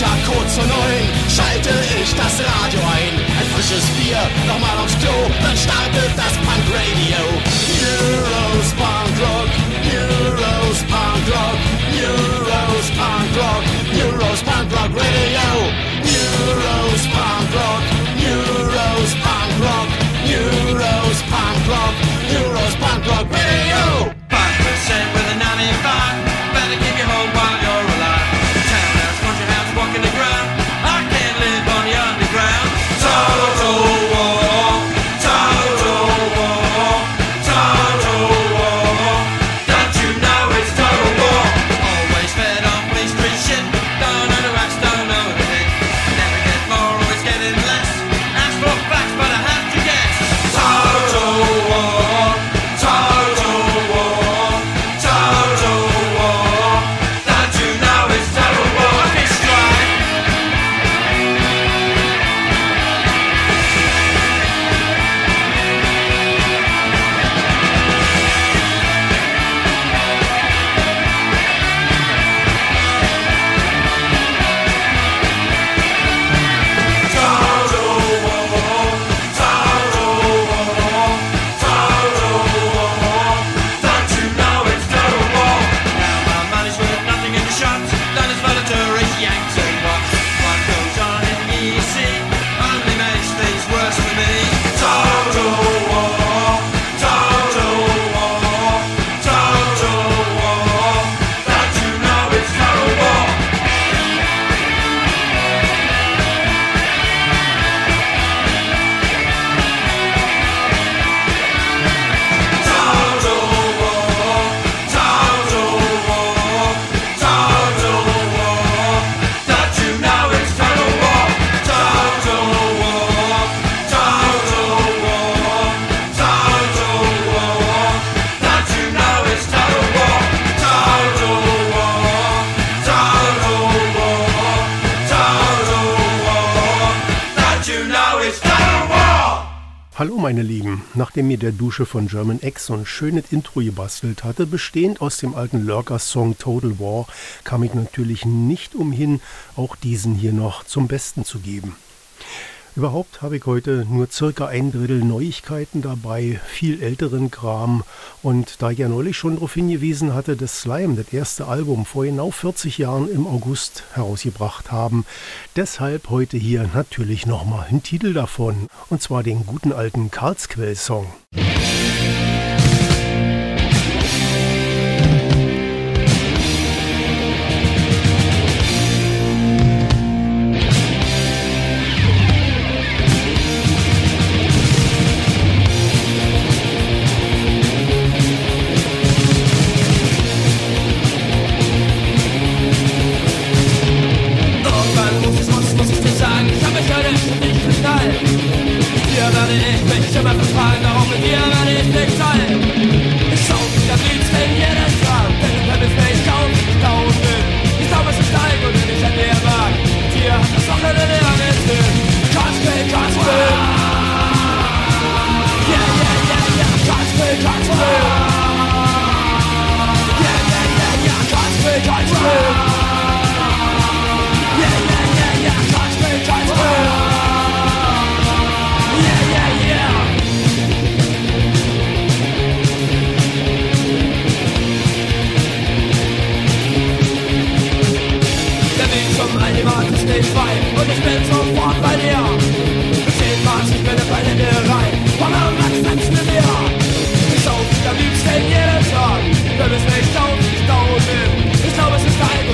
Montag kurz vor 9 schalte ich das Radio ein. Ein frisches Bier, nochmal aufs Klo, dann startet das Punk Radio. Euros Punk Rock, Euros Punk Rock, Euros Punk Rock, Euros Punk Rock Radio. Euros Punk Rock, Euros Punk Rock, Euros Punk Rock, Euros Punk Rock Radio. 5% with a 95, better keep your home while you're alive. Townhouse, country house, walking the ground, I can't live on the underground. Total war, total war, total war. Don't you know it's total war? Always fed on police street shit, don't know the racks, don't know the thing. Never get more, always getting less. Ask for facts, but I have to guess. Total war, total war, total war. Don't you know it's total war? It's right. Hallo meine Lieben, nachdem mir der Dusche von German X so ein schönes Intro gebastelt hatte, bestehend aus dem alten Lurker-Song Total War, kam ich natürlich nicht umhin, auch diesen hier noch zum Besten zu geben. Überhaupt habe ich heute nur circa 1/3 Neuigkeiten dabei, viel älteren Kram, und da ich ja neulich schon darauf hingewiesen hatte, dass Slime das erste Album vor genau 40 Jahren im August herausgebracht haben, deshalb heute hier natürlich nochmal ein Titel davon, und zwar den guten alten Karlsquell-Song. Ich glaube, es ist Teil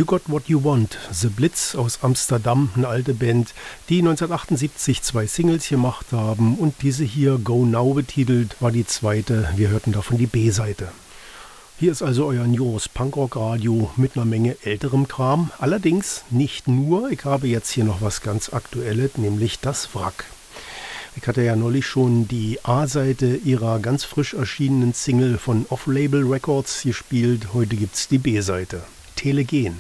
Got What You Want, The Blitz aus Amsterdam, eine alte Band, die 1978 2 Singles gemacht haben und diese hier Go Now betitelt war die zweite, wir hörten davon die B-Seite. Hier ist also euer News Punkrock Radio mit einer Menge älterem Kram, allerdings nicht nur, ich habe jetzt hier noch was ganz Aktuelles, nämlich das Wrack. Ich hatte ja neulich schon die A-Seite ihrer ganz frisch erschienenen Single von Off-Label Records gespielt. Heute gibt's die B-Seite. Telegen.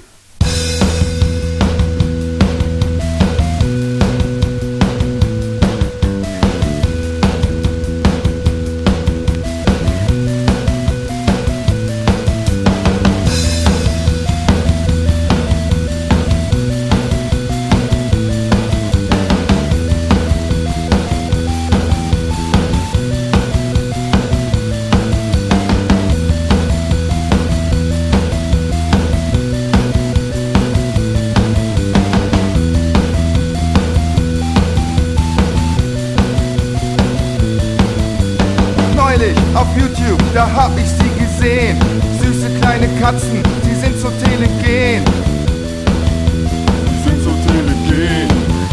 Auf YouTube, da hab ich sie gesehen. Süße kleine Katzen, sie sind so telegen. Sie sind so telegen.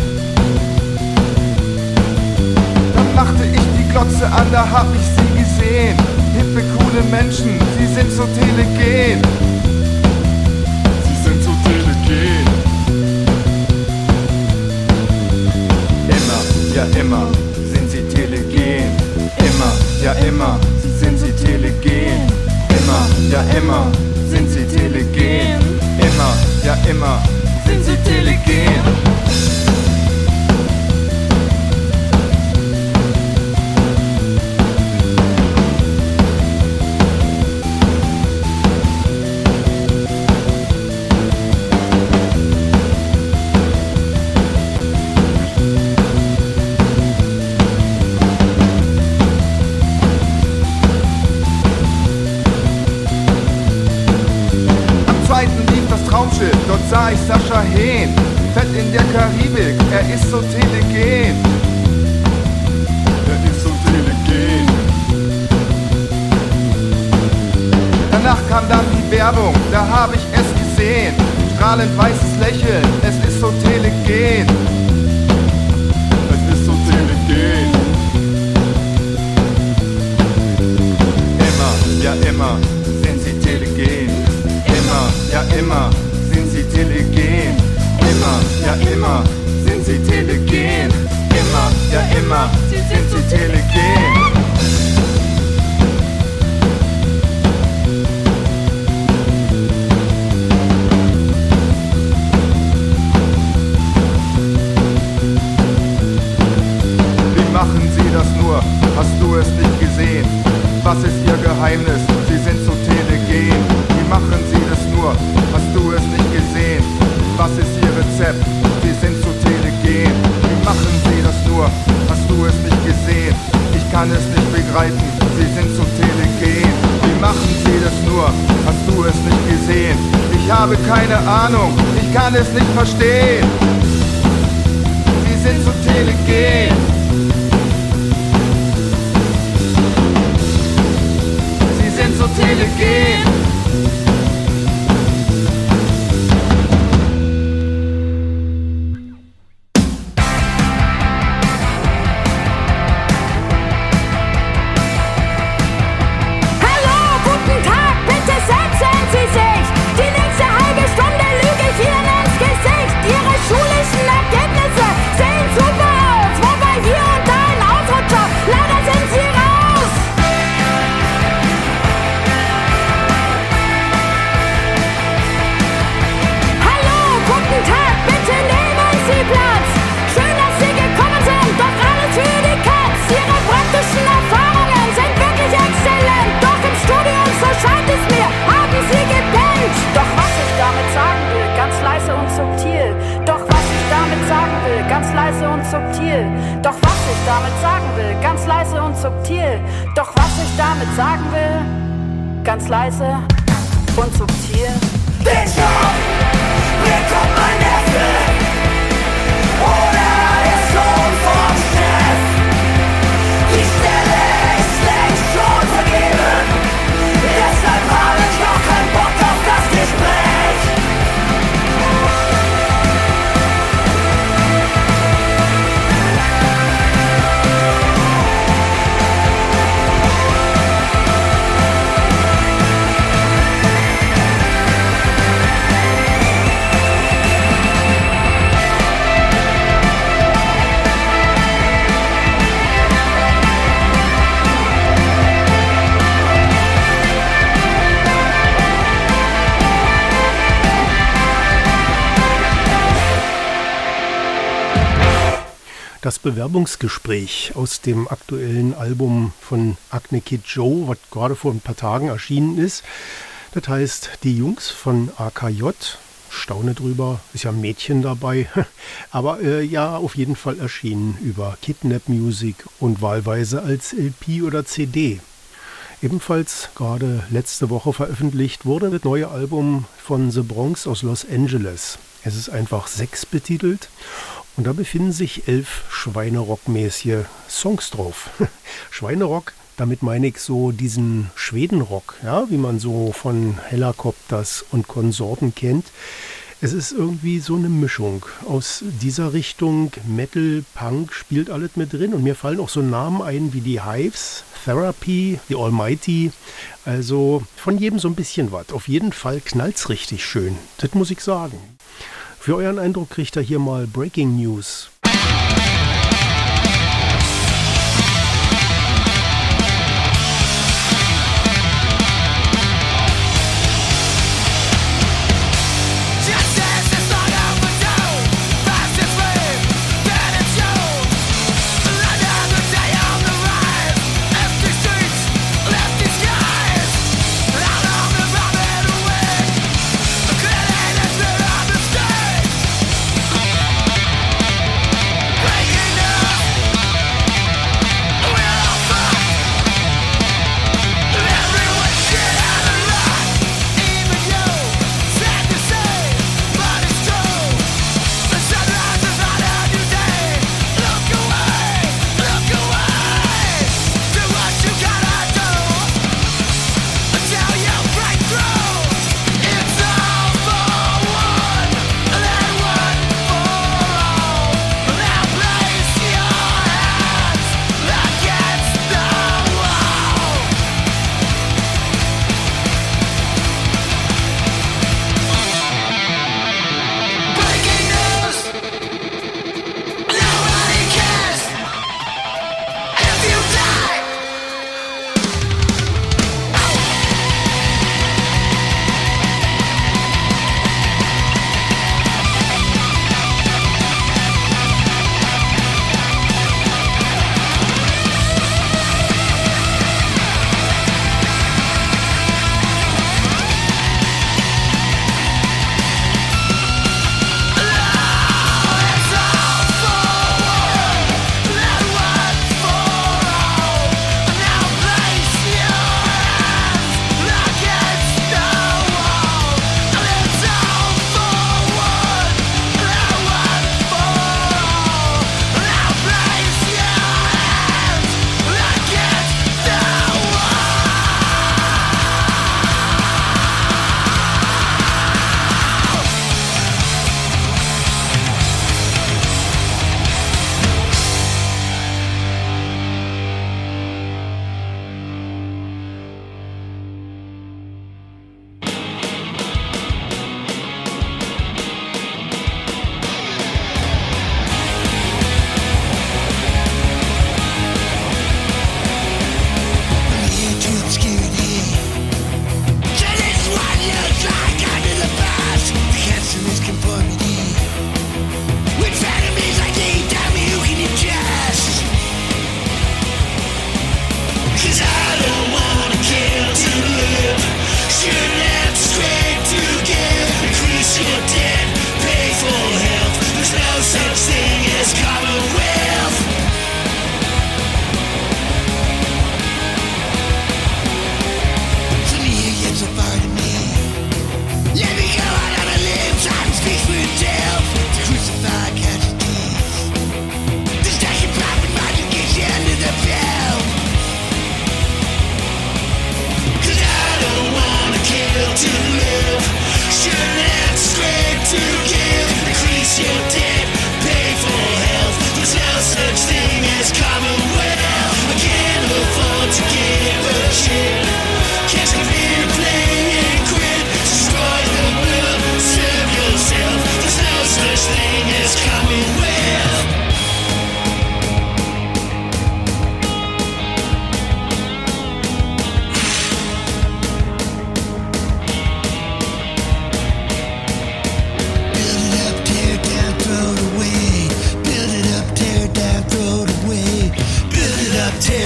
Dann machte ich die Glotze an, da hab ich sie gesehen. Hippe, coole Menschen, sie sind so telegen. Sie sind so telegen. Immer, ja immer, sind sie telegen. Immer, ja immer, sind sie telegen. Immer, ja immer, sind sie telegen. Immer, ja immer, sind sie telegen. Dort sah ich Sascha Hehn, fett in der Karibik, er ist so telegen. Er ist so telegen. Danach kam dann die Werbung, da hab ich es gesehen. Strahlend weißes Lächeln, es ist so telegen. Es ist so telegen. Immer, ja immer, sind sie telegen. Immer, ja immer, sind sie telegen. Immer, ja immer, sind sie telegen. Immer, ja immer, sind sie telegen. Wie machen sie das nur? Hast du es nicht gesehen? Was ist ihr Geheimnis? Sie sind so telegen. Wie machen sie das nur? Hast du es nicht gesehen? Was ist ihr Rezept? Sie sind so telegen. Wie machen sie das nur? Hast du es nicht gesehen? Ich kann es nicht begreifen. Sie sind so telegen. Wie machen sie das nur? Hast du es nicht gesehen? Ich habe keine Ahnung. Ich kann es nicht verstehen. Sie sind so telegen. Sie sind so telegen. Doch was ich damit sagen will, ganz leise und subtil. Doch was ich damit sagen will, ganz leise und subtil. Den Job bekommt mein Neffe oder der Sohn vom Chef. Die Stelle ist längst schon vergeben, deshalb habe ich auch keinen Bock auf das Gespräch. Das Bewerbungsgespräch aus dem aktuellen Album von Acne Kid Joe, was gerade vor ein paar Tagen erschienen ist. Das heißt, die Jungs von AKJ, staune drüber, ist ja ein Mädchen dabei, aber ja, auf jeden Fall erschienen über Kidnap Music und wahlweise als LP oder CD. Ebenfalls gerade letzte Woche veröffentlicht wurde das neue Album von The Bronx aus Los Angeles. Es ist einfach 6 betitelt und da befinden sich 11 Schweinerock-mäßige Songs drauf. Schweinerock, damit meine ich so diesen Schwedenrock, ja, wie man so von Hellacopters und Konsorten kennt. Es ist irgendwie so eine Mischung aus dieser Richtung. Metal, Punk spielt alles mit drin und mir fallen auch so Namen ein wie die Hives, Therapy, The Almighty. Also von jedem so ein bisschen was. Auf jeden Fall knallt's richtig schön. Das muss ich sagen. Für euren Eindruck kriegt ihr hier mal Breaking News.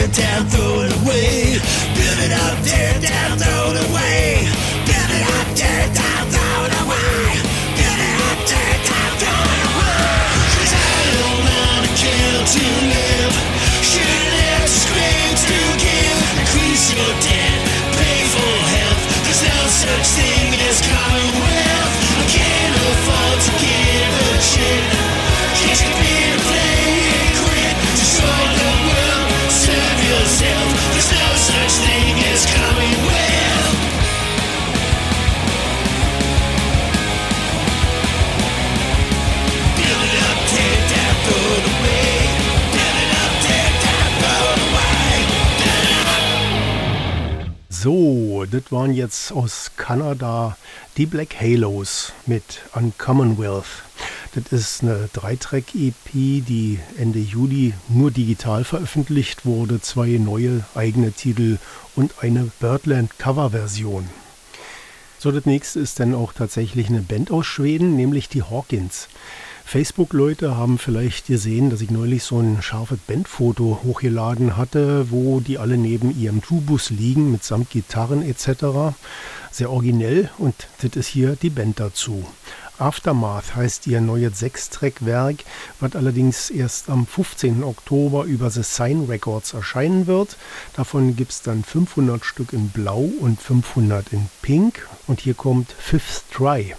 tear down, throw it away. Build it up, tear it down, throw it away. Build it up, tear it down, throw it away. Build it up, tear it down, throw it away. 'Cause I don't wanna kill to live. Shoot live to scream to give. Increase your debt, pay for health. There's no such thing as commonwealth. I can't afford to give a shit. Can't you be to play and quit? Destroy the world, serve yourself. There's no such thing as commonwealth. Build it up, tear it down, throw it away. Build it up, tear it down, throw it away. Build it up. So, das waren jetzt aus Kanada die Black Halos mit Uncommonwealth. Das ist eine 3-Track-EP, die Ende Juli nur digital veröffentlicht wurde. 2 neue eigene Titel und eine Birdland-Cover-Version. So, das nächste ist dann auch tatsächlich eine Band aus Schweden, nämlich die Hawkins. Facebook-Leute haben vielleicht gesehen, dass ich neulich so ein scharfes Bandfoto hochgeladen hatte, wo die alle neben ihrem Toolbus liegen, mitsamt Gitarren etc. Sehr originell, und das ist hier die Band dazu. Aftermath heißt ihr neues 6-Track-Werk, was allerdings erst am 15. Oktober über The Sign Records erscheinen wird. Davon gibt es dann 500 Stück in Blau und 500 in Pink. Und hier kommt Fifth Try.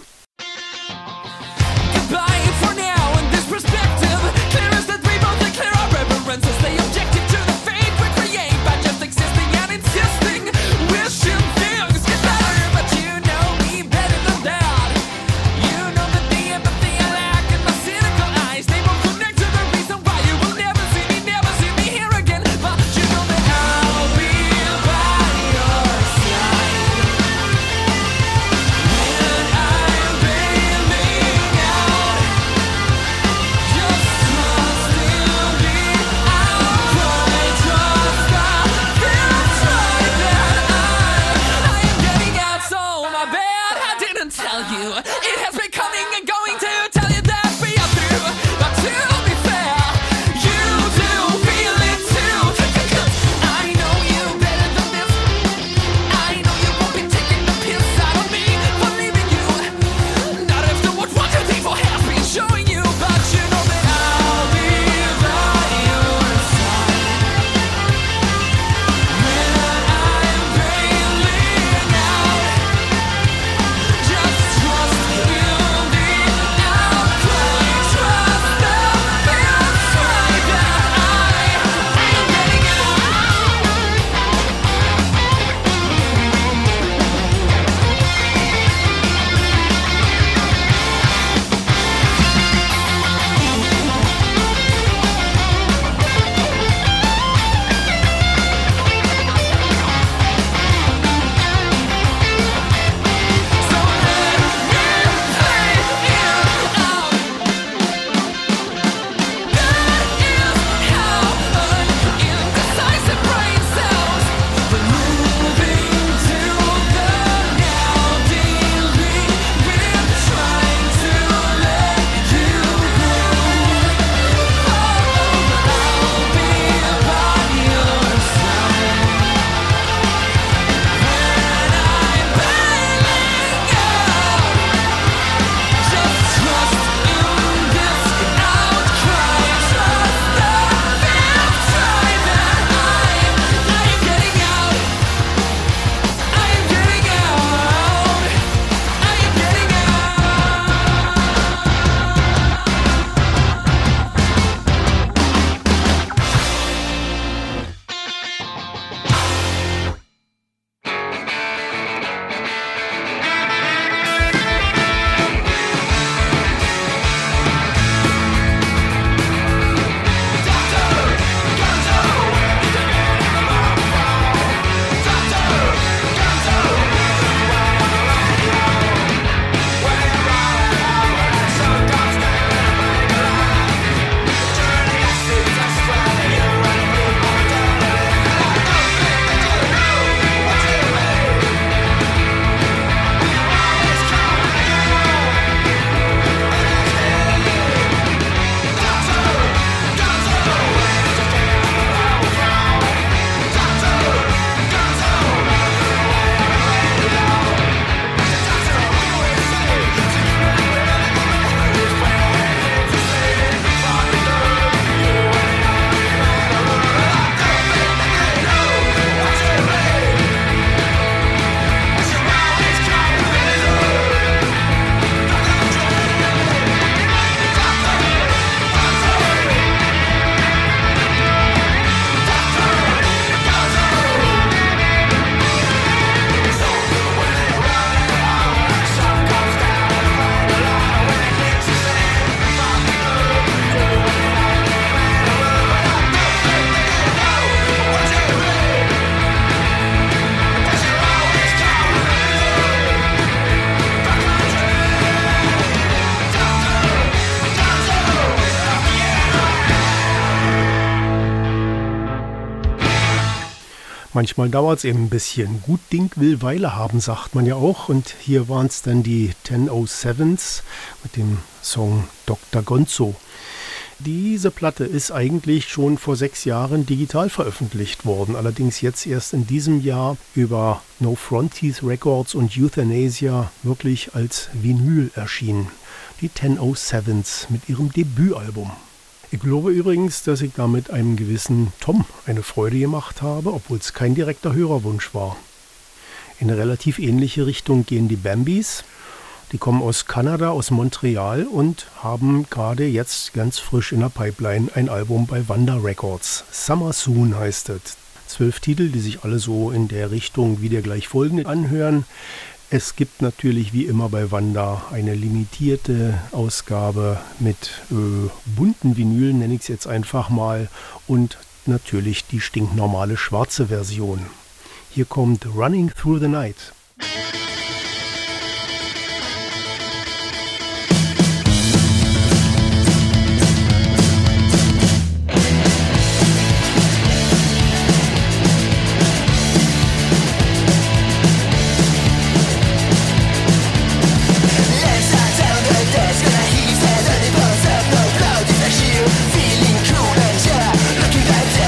Manchmal dauert es eben ein bisschen. Gut Ding will Weile haben, sagt man ja auch. Und hier waren es dann die 1007s mit dem Song Dr. Gonzo. Diese Platte ist eigentlich schon vor 6 Jahren digital veröffentlicht worden. Allerdings jetzt erst in diesem Jahr über No Frontiers Records und Euthanasia wirklich als Vinyl erschienen. Die 1007s mit ihrem Debütalbum. Ich glaube übrigens, dass ich damit einem gewissen Tom eine Freude gemacht habe, obwohl es kein direkter Hörerwunsch war. In eine relativ ähnliche Richtung gehen die Bambis. Die kommen aus Kanada, aus Montreal und haben gerade jetzt ganz frisch in der Pipeline ein Album bei Vanda Records. Summer Soon heißt es. 12 Titel, die sich alle so in der Richtung wie der gleich folgende anhören. Es gibt natürlich wie immer bei Vanda eine limitierte Ausgabe mit bunten Vinylen, nenne ich es jetzt einfach mal, und natürlich die stinknormale schwarze Version. Hier kommt Running Through the Night.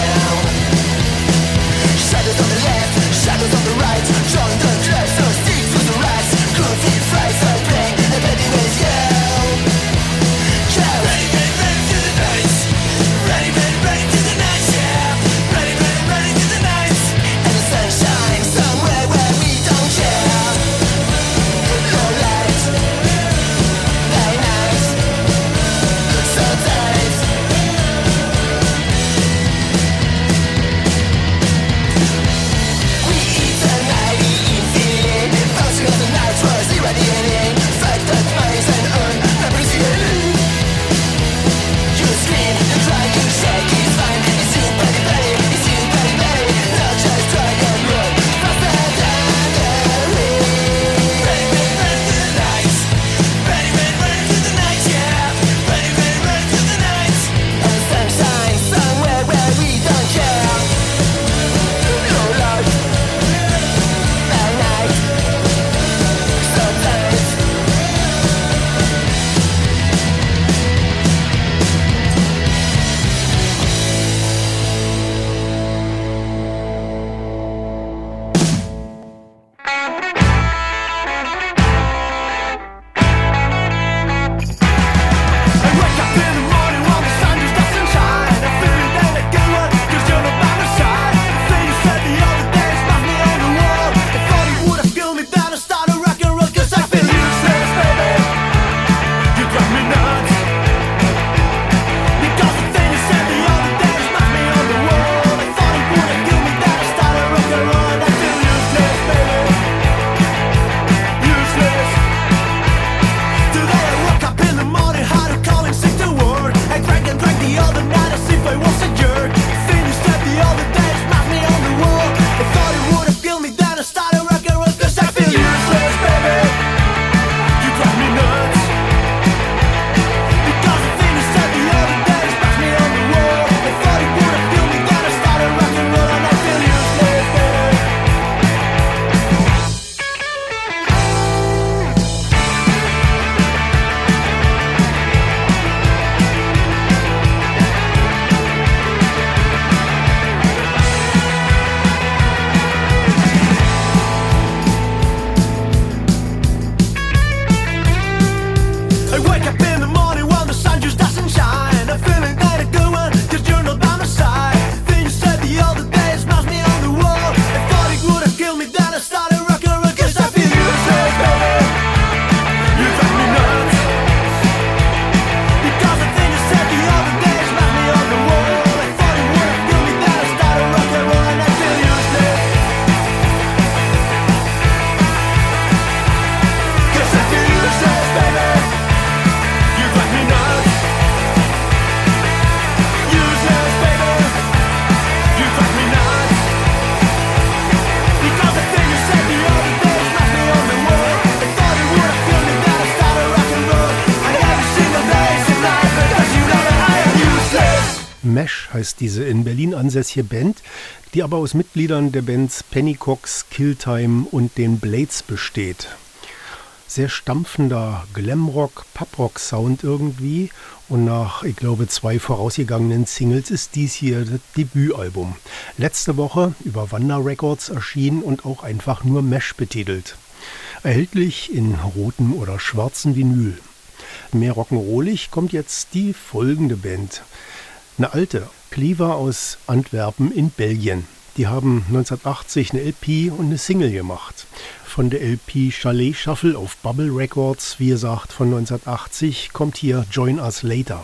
Shadows on the left, shadows on the right, join the club so steep. Mesh heißt diese in Berlin ansässige Band, die aber aus Mitgliedern der Bands Pennycox, Killtime und den Blades besteht. Sehr stampfender Glamrock, Puprock-Sound irgendwie. Und nach, ich glaube, 2 vorausgegangenen Singles ist dies hier das Debütalbum. Letzte Woche über Wanda Records erschienen und auch einfach nur Mesh betitelt. Erhältlich in rotem oder schwarzem Vinyl. Mehr rock'n'rollig kommt jetzt die folgende Band. Eine alte, Cleaver aus Antwerpen in Belgien. Die haben 1980 eine LP und eine Single gemacht. Von der LP Chalet Shuffle auf Bubble Records, wie gesagt, von 1980, kommt hier Join Us Later.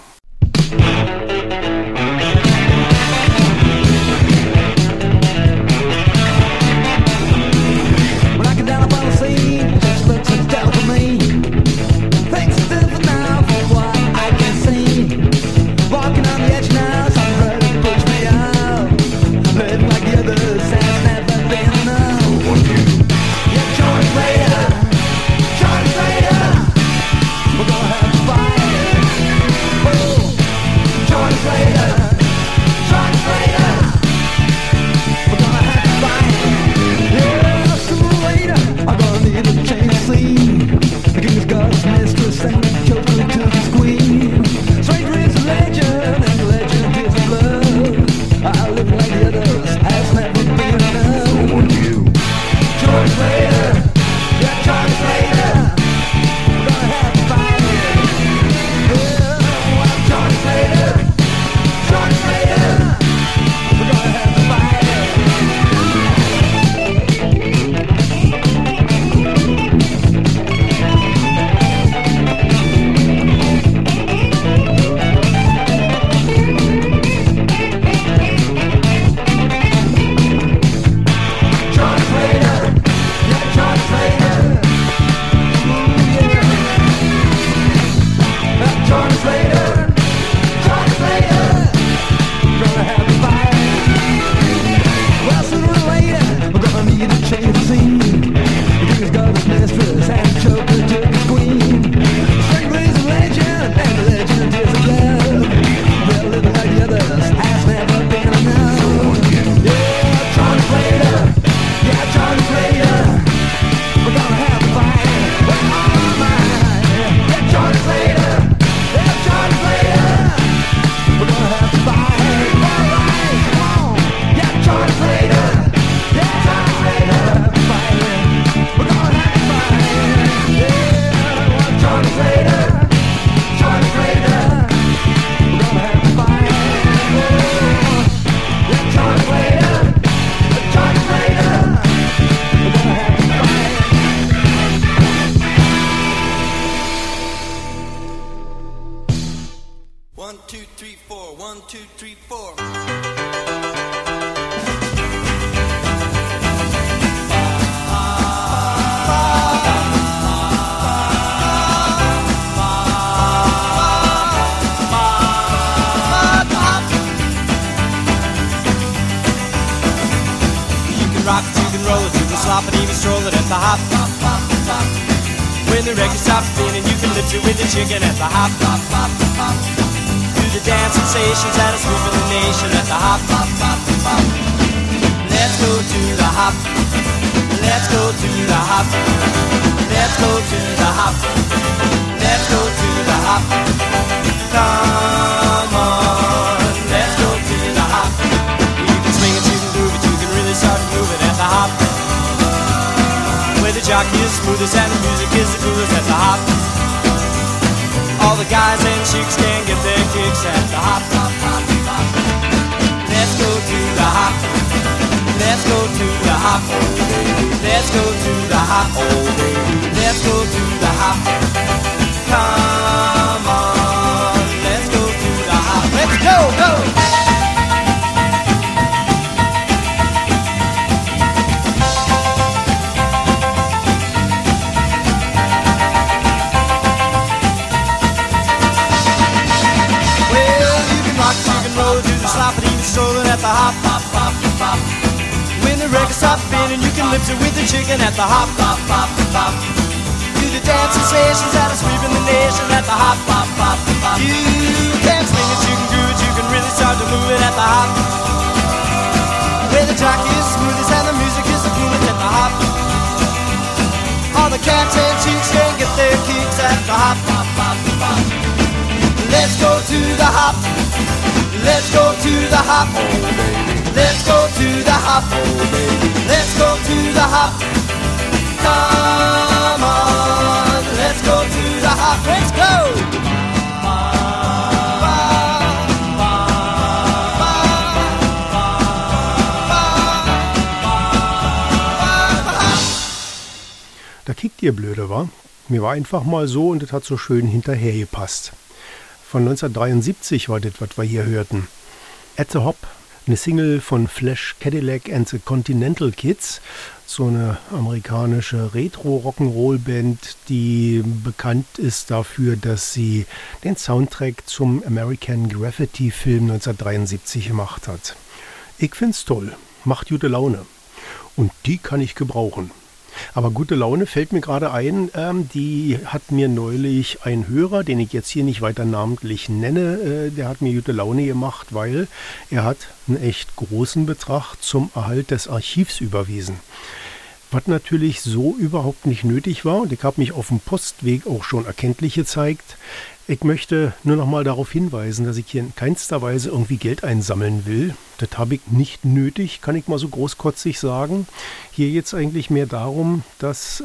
You can swing a chicken good, you can really start to move. track is smoothest and the music is the coolest at the hop. All the cats and chicks can get their kicks at the hop. Let's go to the hop. Let's go to the hop. Let's go to the hop. Let's go to the hop. Come on, let's go to the hop. Let's go. Da kickt ihr blöde, wa? Mir war einfach mal so und das hat so schön hinterhergepasst. Von 1973 war das, was wir hier hörten. At the Hop, eine Single von Flash Cadillac and the Continental Kids, so eine amerikanische Retro-Rock'n'Roll-Band, die bekannt ist dafür, dass sie den Soundtrack zum American Graffiti-Film 1973 gemacht hat. Ich find's toll, macht gute Laune und die kann ich gebrauchen. Aber gute Laune fällt mir gerade ein, die hat mir neulich ein Hörer, den ich jetzt hier nicht weiter namentlich nenne, der hat mir gute Laune gemacht, weil er hat einen echt großen Betrag zum Erhalt des Archivs überwiesen. Was natürlich so überhaupt nicht nötig war und ich habe mich auf dem Postweg auch schon erkenntlich gezeigt. Ich möchte nur noch mal darauf hinweisen, dass ich hier in keinster Weise irgendwie Geld einsammeln will. Das habe ich nicht nötig, kann ich mal so großkotzig sagen. Hier jetzt eigentlich mehr darum, dass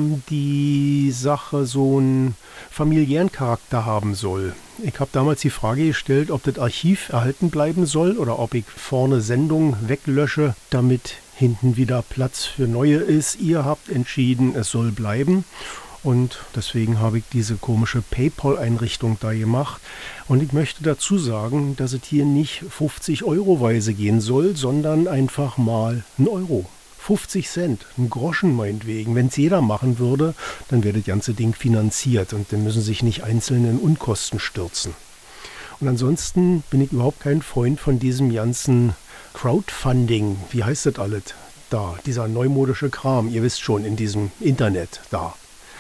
die Sache so einen familiären Charakter haben soll. Ich habe damals die Frage gestellt, ob das Archiv erhalten bleiben soll oder ob ich vorne Sendungen weglösche, damit hinten wieder Platz für neue ist. Ihr habt entschieden, es soll bleiben. Und deswegen habe ich diese komische PayPal-Einrichtung da gemacht. Und ich möchte dazu sagen, dass es hier nicht 50-Euro-weise gehen soll, sondern einfach mal 1 Euro. 50 Cent, ein Groschen meinetwegen. Wenn es jeder machen würde, dann wäre das ganze Ding finanziert und dann müssen sich nicht einzelne in Unkosten stürzen. Und ansonsten bin ich überhaupt kein Freund von diesem ganzen Crowdfunding. Wie heißt das alles? Da, dieser neumodische Kram, ihr wisst schon, in diesem Internet da.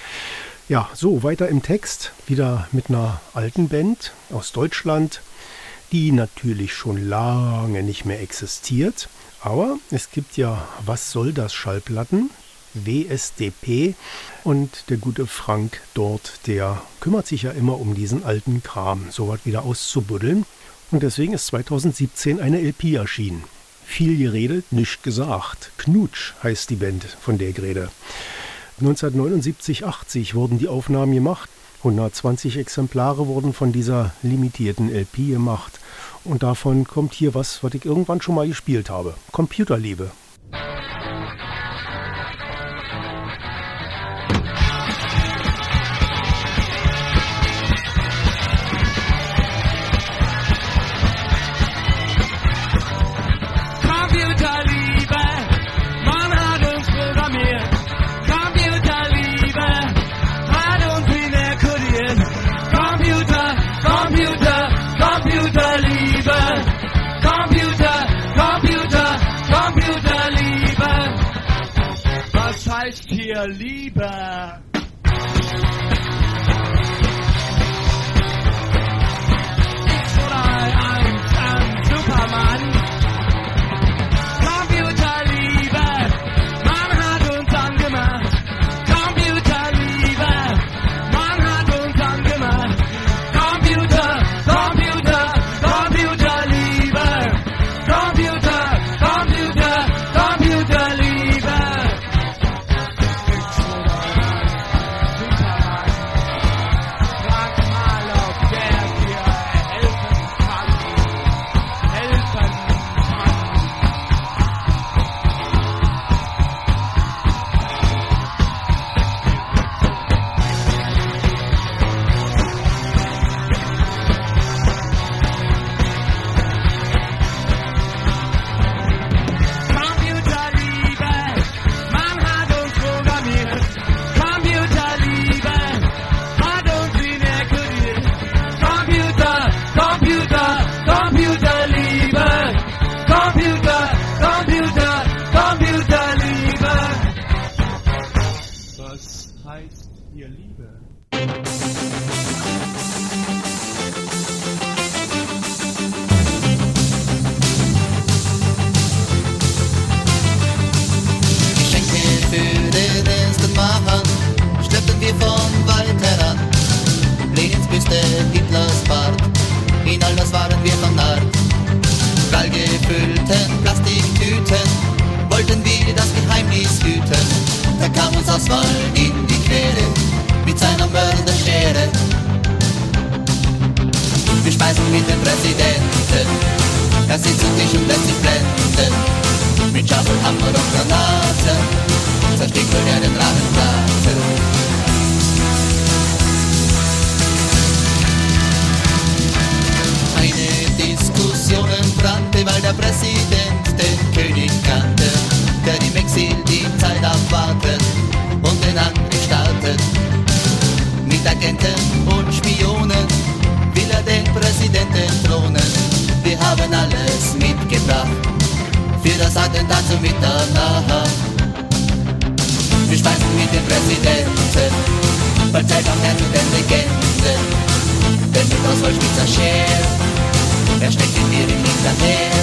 Ja, so, weiter im Text, wieder mit einer alten Band aus Deutschland, die natürlich schon lange nicht mehr existiert. Aber es gibt ja Was soll das Schallplatten, WSDP, und der gute Frank dort, der kümmert sich ja immer um diesen alten Kram, so was wieder auszubuddeln. Und deswegen ist 2017 eine LP erschienen. Viel geredet, nicht gesagt. Knutsch heißt die Band, von der ich rede. 1979-80 wurden die Aufnahmen gemacht. 120 Exemplare wurden von dieser limitierten LP gemacht. Und davon kommt hier was ich irgendwann schon mal gespielt habe. Computerliebe. Hier Liebe. Superman. Computerliebe, man hat uns angemacht. Computerliebe, man hat uns angemacht. Computerliebe. Computerliebe. Bundestagswahl in die Quere mit seiner Mörderschere. Wir speisen mit dem Präsidenten, er sitzt zu Tisch und lässt sich blenden. Mit Schaufel, Hammer und Granaten zerstückelt er den Drachenbraten. Eine Diskussion brannte, weil der Präsident den König kannte, der im Exil die Zeit abwartet und den Angriff startet. Mit Agenten und Spionen will er den Präsidenten thronen. Wir haben alles mitgebracht für das Attentat zu Mitternacht. Wir speisen mit dem Präsidenten, bald Zeit auf Herz zu den Legenden. Der mit Auswahl Spitzer Scher, er steckt in mir hinterher.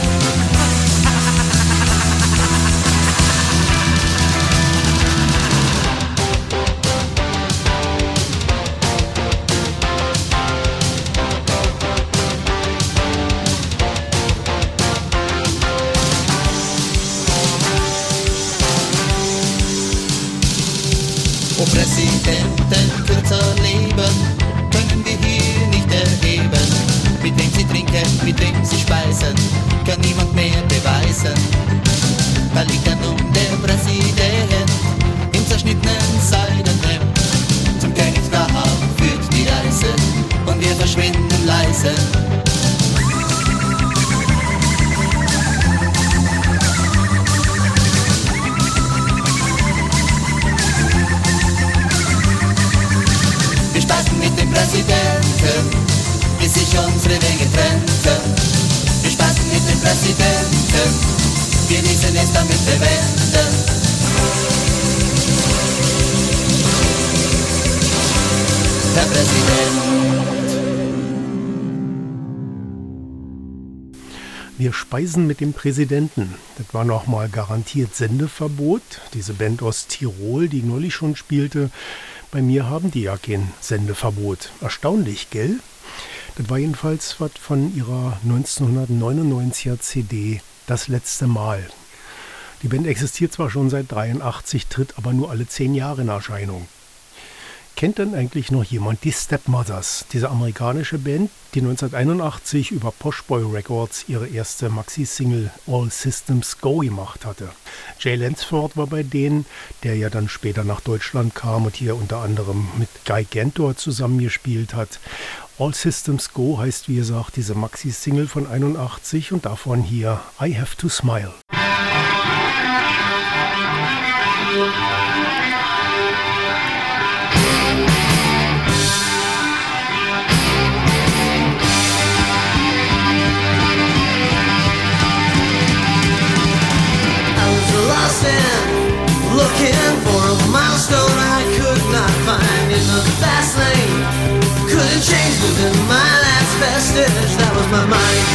Präsidenten kürzer leben, können wir hier nicht erheben. Mit wem sie trinken, mit wem sie speisen, kann niemand mehr beweisen. Da liegt er nun der Präsident im zerschnittenen Seidenhemd. Zum Königsgrab führt die Reise und wir verschwinden leise. Mit dem Präsidenten, bis sich unsere Wege trennten. Wir spaßen mit dem Präsidenten, wir ließen es damit bewenden. Herr Präsident. Wir speisen mit dem Präsidenten. Das war nochmal garantiert Sendeverbot. Diese Band aus Tirol, die neulich schon spielte, bei mir haben die ja kein Sendeverbot. Erstaunlich, gell? Das war jedenfalls was von ihrer 1999er CD Das letzte Mal. Die Band existiert zwar schon seit 1983, tritt aber nur alle 10 Jahre in Erscheinung. Kennt denn eigentlich noch jemand die Stepmothers, diese amerikanische Band, die 1981 über Poshboy Records ihre erste Maxi-Single All Systems Go gemacht hatte? Jay Lansford war bei denen, der ja dann später nach Deutschland kam und hier unter anderem mit Guy Gantor zusammengespielt hat. All Systems Go heißt, wie gesagt, diese Maxi-Single von 81 und davon hier I Have to Smile. Looking for a milestone I could not find in the fast lane. Couldn't change within my last vestige, that was my mind.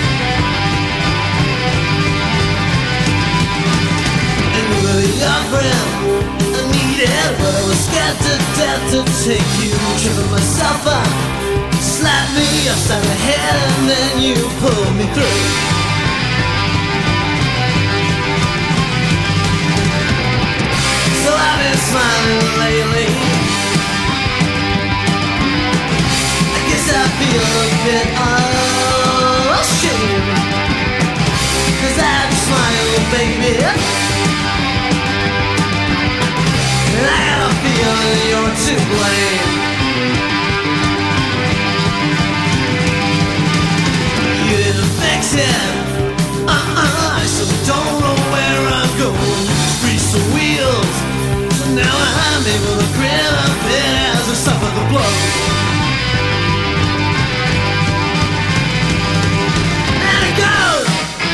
And you were your friend, I needed, but I was scared to death to take you. Tripping myself up, slapped me upside the head, and then you pulled me through. So I've been smiling lately. I guess I feel a bit ashamed, 'cause I had to smile, baby. And I got a feeling you're to blame. You didn't fix it, so don't know where I'm going. Grease the wheels. Now I'm able to grin a bit as I suffer the blow. And it goes.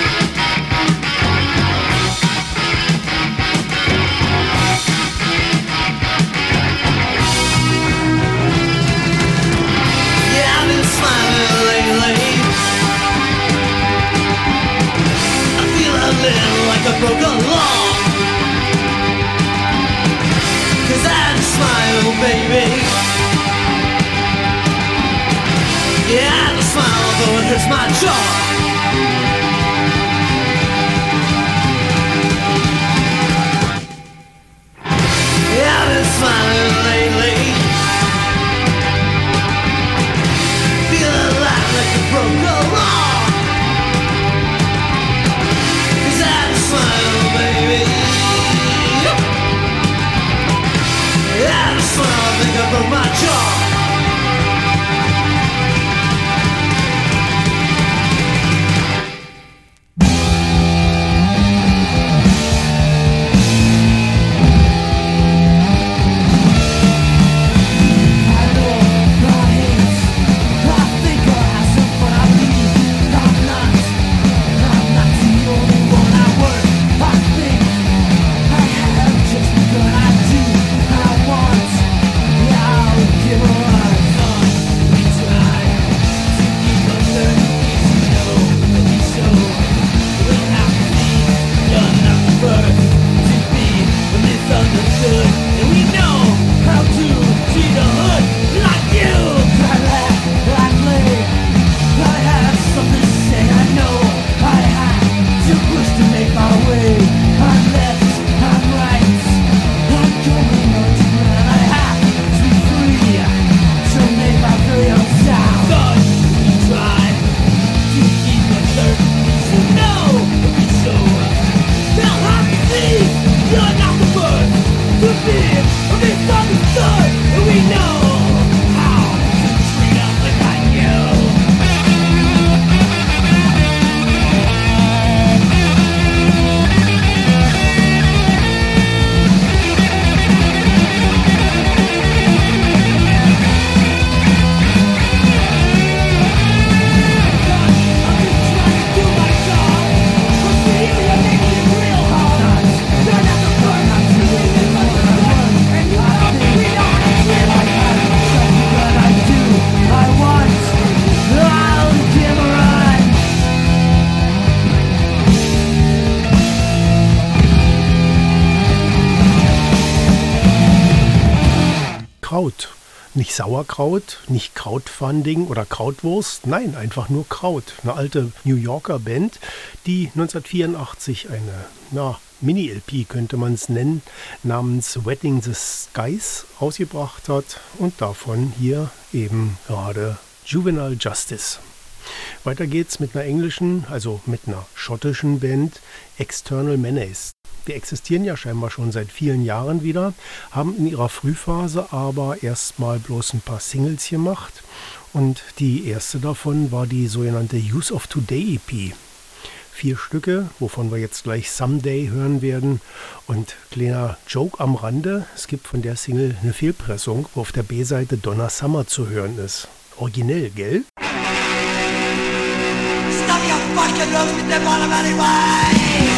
Yeah, I've been smiling lately. I feel a little like I broke a law. 'Cause I had to smile, baby. Yeah, I had to smile, though it hurts my jaw. Nicht Sauerkraut, nicht Krautfunding oder Krautwurst, nein, einfach nur Kraut. Eine alte New Yorker Band, die 1984 eine Mini-LP könnte man es nennen, namens Wetting the Skies ausgebracht hat und davon hier eben gerade Juvenile Justice. Weiter geht's mit einer englischen, also mit einer schottischen Band, External Menace. Die existieren ja scheinbar schon seit vielen Jahren wieder, haben in ihrer Frühphase aber erstmal bloß ein paar Singles gemacht und die erste davon war die sogenannte Use of Today EP. 4 Stücke, wovon wir jetzt gleich Someday hören werden. Und kleiner Joke am Rande, es gibt von der Single eine Fehlpressung, wo auf der B-Seite Donna Summer zu hören ist. Originell, gell? Stop your fucking looks with them all anyway.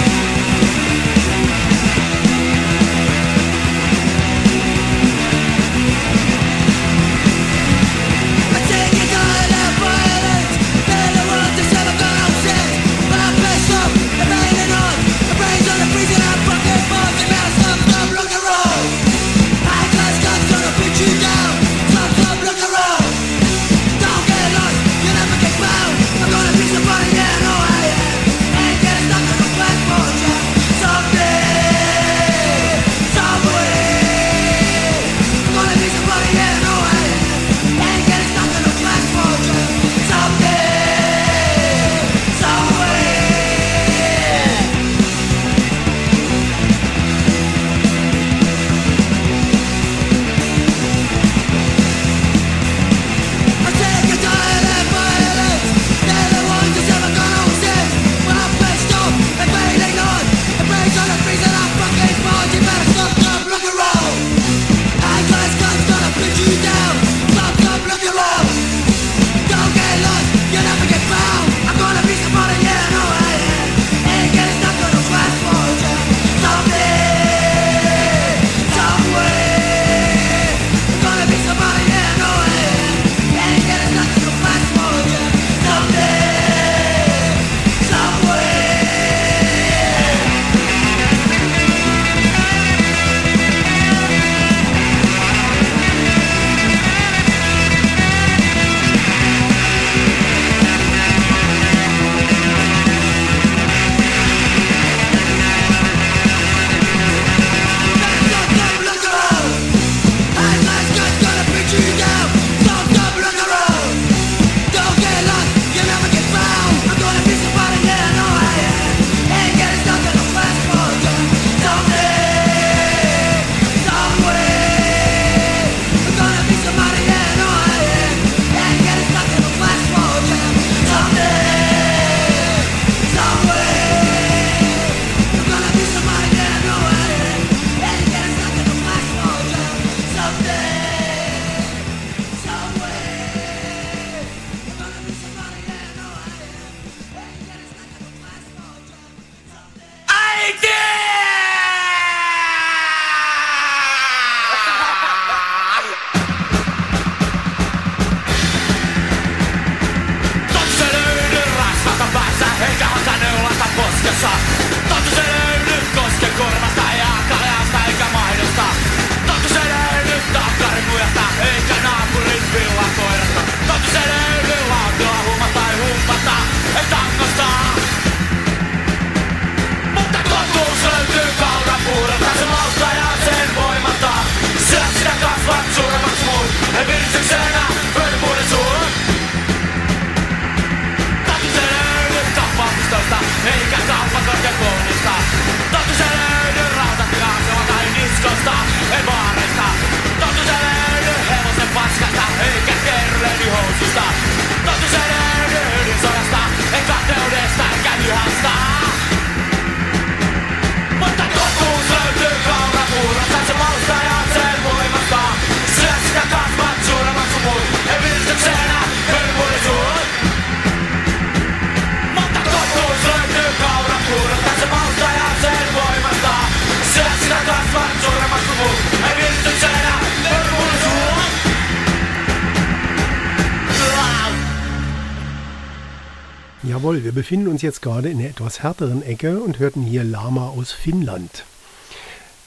Jawohl, wir befinden uns jetzt gerade in einer etwas härteren Ecke und hörten hier Lama aus Finnland.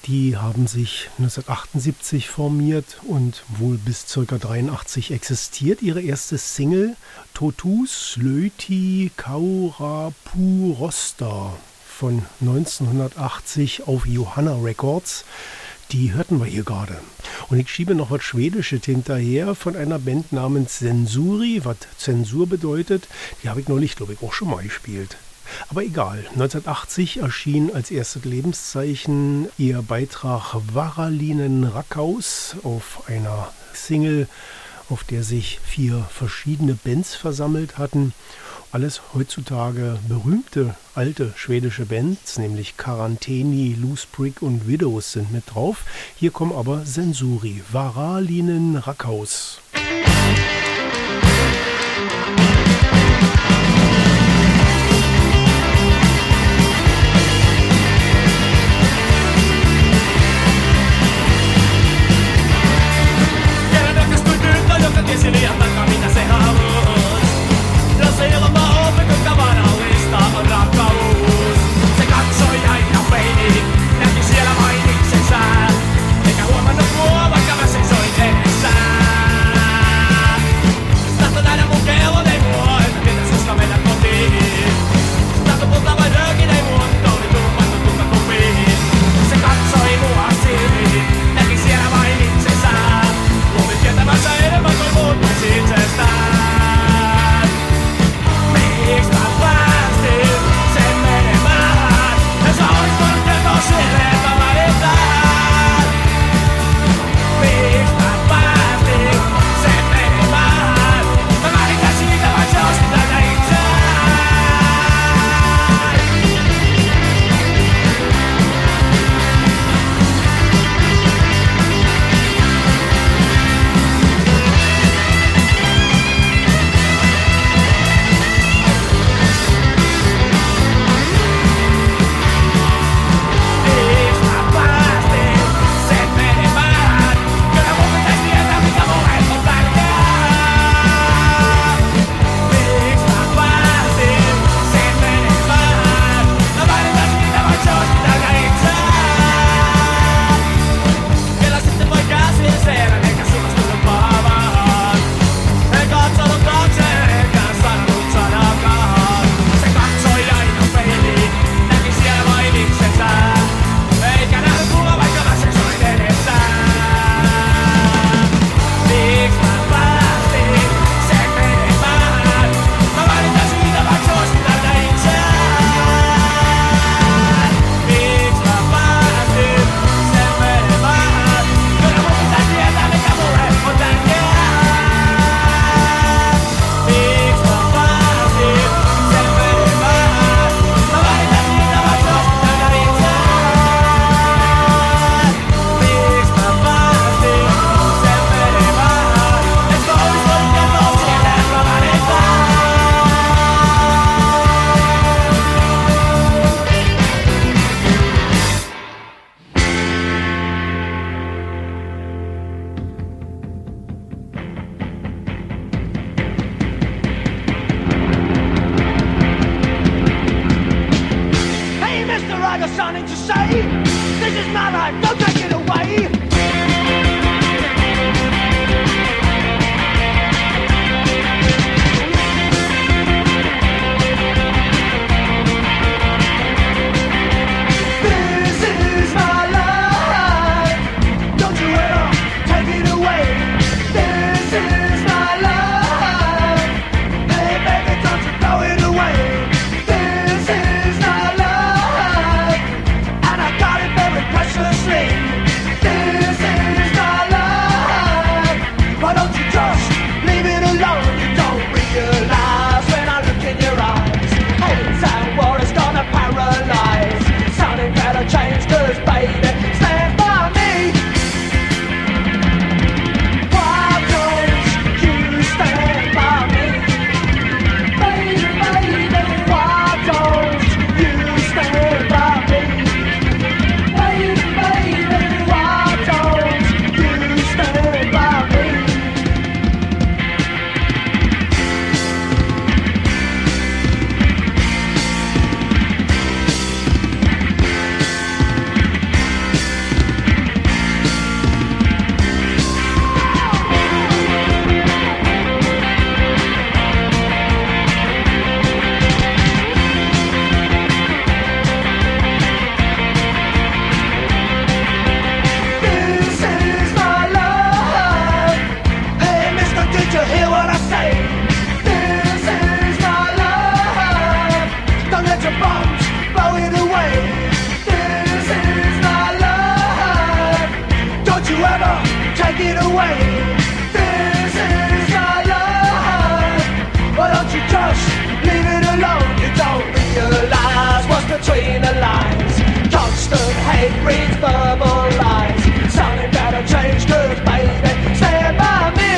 Die haben sich 1978 formiert und wohl bis ca. 1983 existiert. Ihre erste Single Totus Löyti Kaurapurosta von 1980 auf Johanna Records. Die hörten wir hier gerade. Und ich schiebe noch was Schwedisches hinterher von einer Band namens Sensuri, was Zensur bedeutet. Die habe ich neulich, glaube ich, auch schon mal gespielt. Aber egal, 1980 erschien als erstes Lebenszeichen ihr Beitrag Varalinen Rakaus auf einer Single, auf der sich 4 verschiedene Bands versammelt hatten. Alles heutzutage berühmte alte schwedische Bands, nämlich Karanteni, Loose Brick und Widows sind mit drauf. Hier kommen aber Sensuri, Varalinen Rakaus. Tiesi liian takaa mitä se haluus. Jos ei ole vaan opi, kuinka vaarallista on rakkaus. Se katsoi aina peiliin, näki siellä vain itsensä. Eikä huomannut mua, vaikka mä seisoin edessään. Tahto nähdä mun kellon, ei mua, en tiedä susta mennä kotiin. Tahto multa vain röökin, ei mun touri tumpattu tukkakupiin. Se katsoi mua silmiin, näki siellä vain itsensä. Luulin tietämässä enemmän kuin muut myös itsestään. Miks mä päästin sen menemään? Ja sä olis voinut kertoa sille, että mä välittään. Miks mä päästin sen menemään? Mä välitän siitä, vain se osti tätä itseään. Precious ring. between the lines. Constant hate breeds verbal lies. Something better change, 'cause baby, stand by me.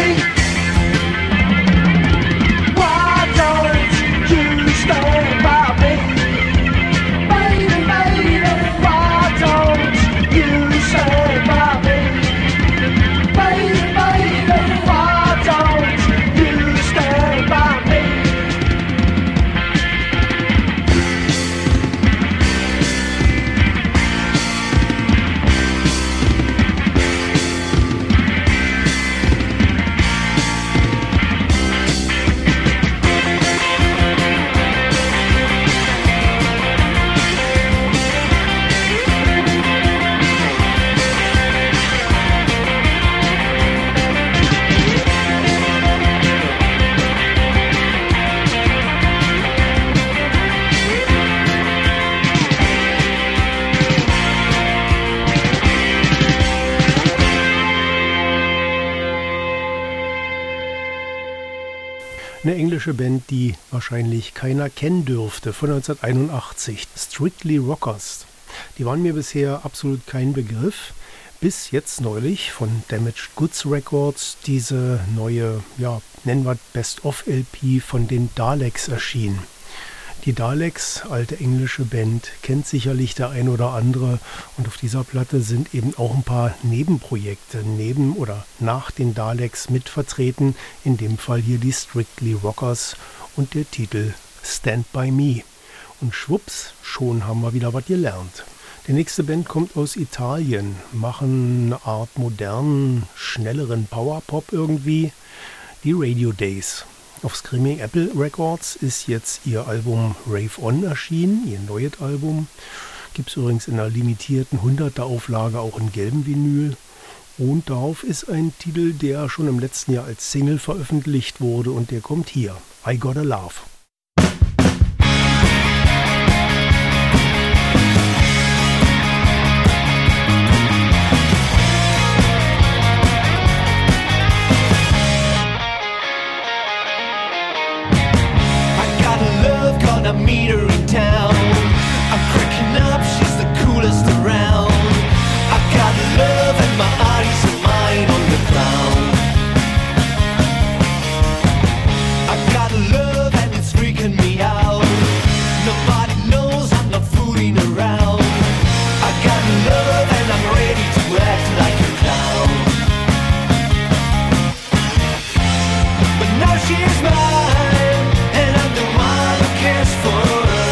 Why don't you stand by me? Baby, baby, why don't you stand by me? Baby, baby, why don't you stand by me? Eine englische Band, die wahrscheinlich keiner kennen dürfte, von 1981, Strictly Rockers. Die waren mir bisher absolut kein Begriff, bis jetzt neulich von Damaged Goods Records diese neue, ja, nennen wir Best-of-LP von den Daleks erschien. Die Daleks, alte englische Band, kennt sicherlich der ein oder andere, und auf dieser Platte sind eben auch ein paar Nebenprojekte neben oder nach den Daleks mit vertreten, in dem Fall hier die Strictly Rockers und der Titel Stand By Me. Und schwupps, schon haben wir wieder was gelernt. Die nächste Band kommt aus Italien, machen eine Art modernen, schnelleren Powerpop irgendwie, die Radio Days. Auf Screaming Apple Records ist jetzt ihr Album Rave On erschienen, ihr neues Album. Gibt es übrigens in einer limitierten 100er Auflage auch in gelbem Vinyl. Und darauf ist ein Titel, der schon im letzten Jahr als Single veröffentlicht wurde, und der kommt hier, I Gotta Love. I meet her in town. I'm cracking up, she's the coolest around. I got love and my eyes are mine on the ground. I got love and it's freaking me out. Nobody knows I'm not fooling around. I got love and I'm ready to act like a clown. But now she's mine, and I'm the one who cares for her.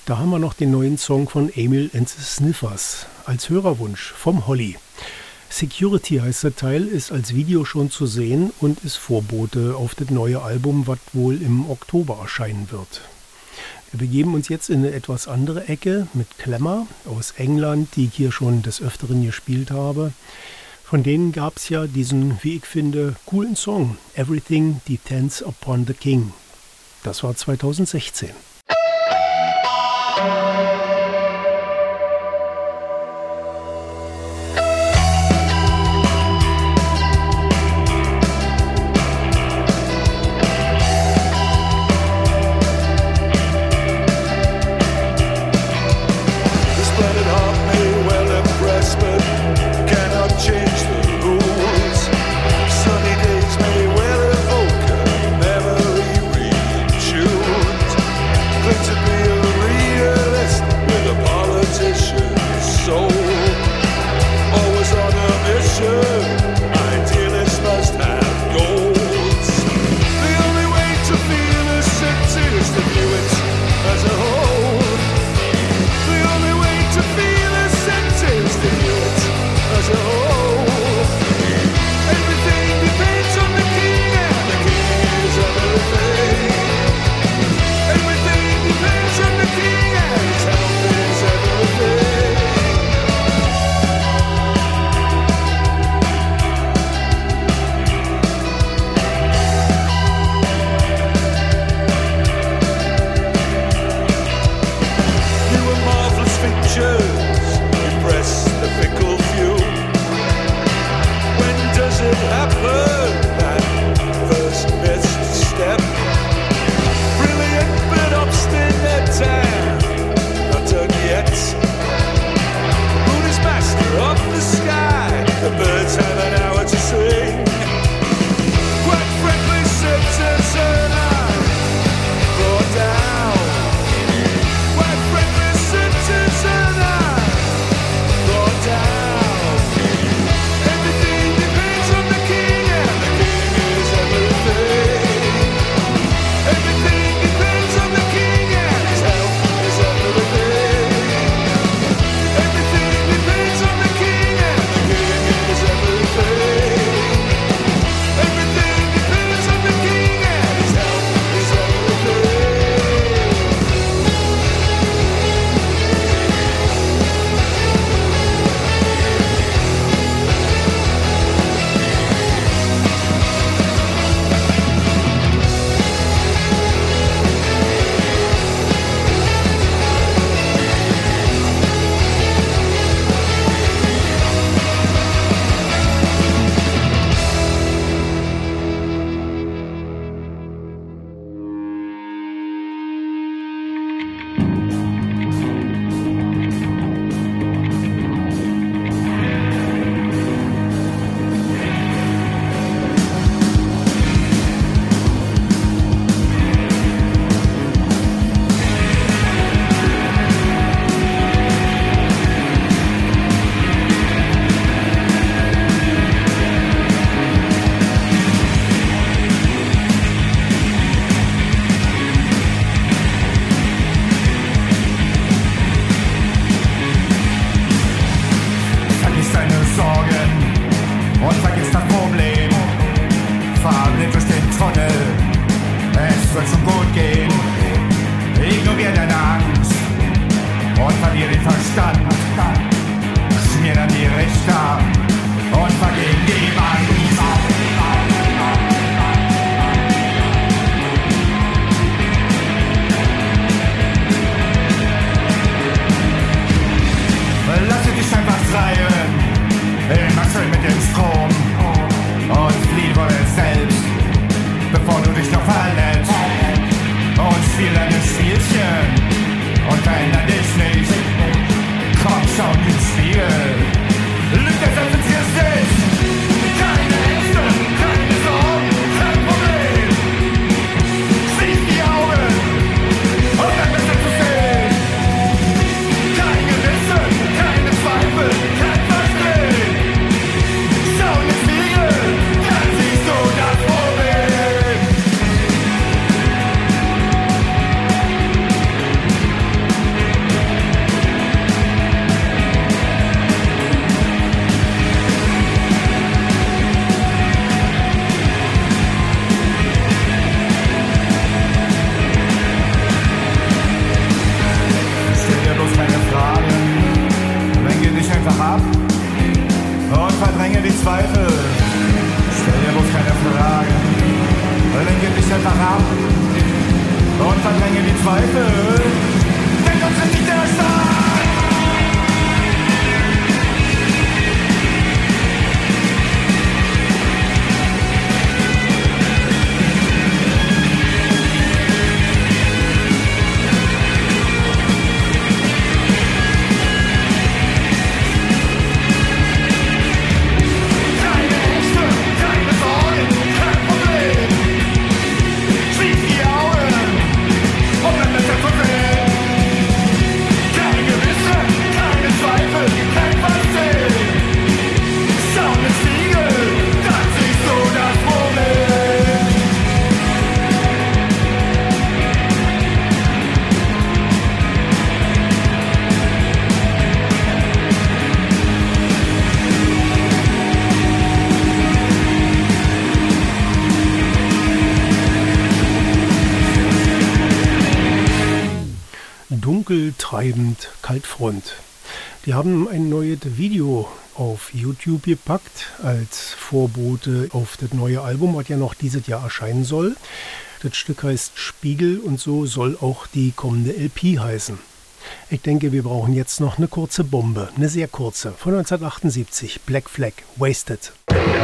Da haben wir noch den neuen Song von Emil and the Sniffers als Hörerwunsch vom Holly. Security heißt der Teil, ist als Video schon zu sehen und ist Vorbote auf das neue Album, was wohl im Oktober erscheinen wird. Wir begeben uns jetzt in eine etwas andere Ecke mit Clemmer aus England, die ich hier schon des Öfteren gespielt habe. Von denen gab es ja diesen, wie ich finde, coolen Song Everything Depends Upon the King. Das war 2016. To be a realist ab und verdränge die Zweifel. Stell dir bloß keine Fragen, weil dann gib dich einfach ab und verdränge die Zweifel. Denn uns ist nicht der Staat. Dunkeltreibend Kaltfront. Die haben ein neues Video auf YouTube gepackt als Vorbote auf das neue Album, was ja noch dieses Jahr erscheinen soll. Das Stück heißt Spiegel und so soll auch die kommende LP heißen. Ich denke, wir brauchen jetzt noch eine kurze Bombe, eine sehr kurze, von 1978, Black Flag, Wasted.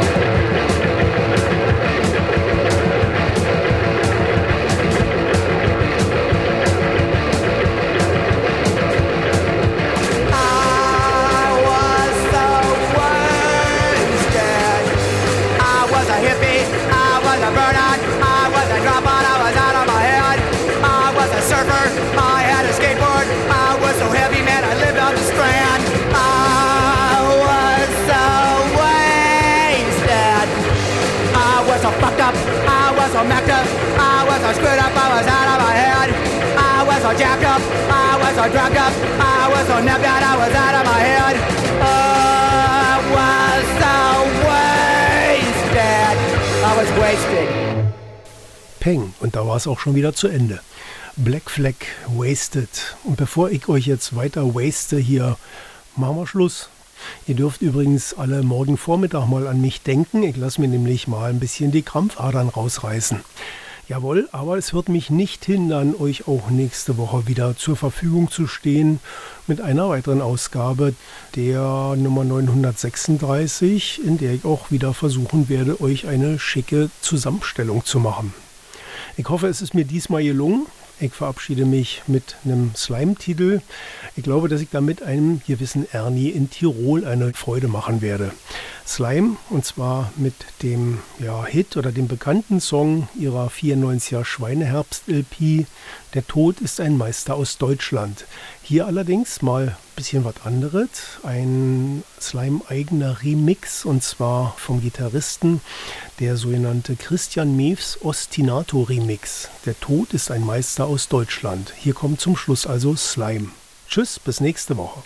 So messed up, I was so screwed up, I was out of my head. I was so jacked up, I was so drugged up, I was so napped out, I was out of my head. I was so wasted, I was wasted. Peng, und da war es auch schon wieder zu Ende. Black Flag, Wasted. Und bevor ich euch jetzt weiter waste hier, machen wir Schluss. Ihr dürft übrigens alle morgen Vormittag mal an mich denken. Ich lasse mir nämlich mal ein bisschen die Krampfadern rausreißen. Jawohl, aber es wird mich nicht hindern, euch auch nächste Woche wieder zur Verfügung zu stehen mit einer weiteren Ausgabe der Nummer 936, in der ich auch wieder versuchen werde, euch eine schicke Zusammenstellung zu machen. Ich hoffe, es ist mir diesmal gelungen. Ich verabschiede mich mit einem Slime-Titel. Ich glaube, dass ich damit einem gewissen Ernie in Tirol eine Freude machen werde. Slime, und zwar mit dem Hit oder dem bekannten Song ihrer 94er Schweineherbst-LP, Der Tod ist ein Meister aus Deutschland. Hier allerdings mal ein bisschen was anderes, ein Slime-eigener Remix, und zwar vom Gitarristen, der sogenannte Christian Mews Ostinato-Remix. Der Tod ist ein Meister aus Deutschland. Hier kommt zum Schluss also Slime. Tschüss, bis nächste Woche.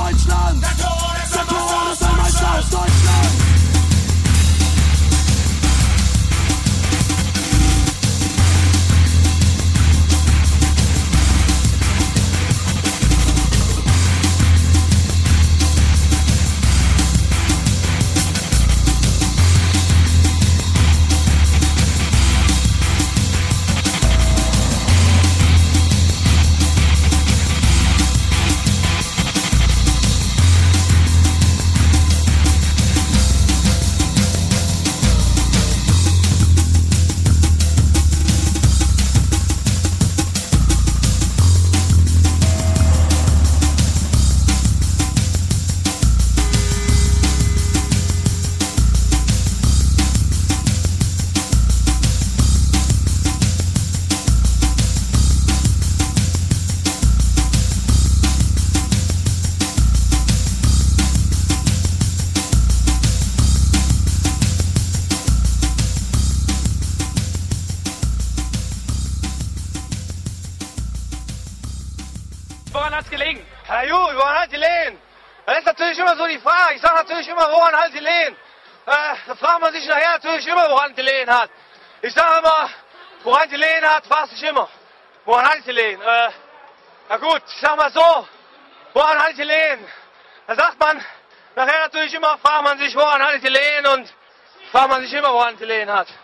Deutschland! Der Todessermeister ist Deutschland! Woran hat's gelegen? Ja gut, woran hat die gelegen? Das ist natürlich immer so die Frage. Ich sage natürlich immer, woran hat die gelegen? Da fragt man sich nachher natürlich immer, woran die gelegen hat. Ich sage immer, woran die gelegen hat, weiß ich immer. Woran hat die gelegen? Na gut, ich sag mal so, woran hat die gelegen? Da sagt man nachher natürlich immer, fragt man sich, woran hat die gelegen und fragt man sich immer, woran die gelegen hat.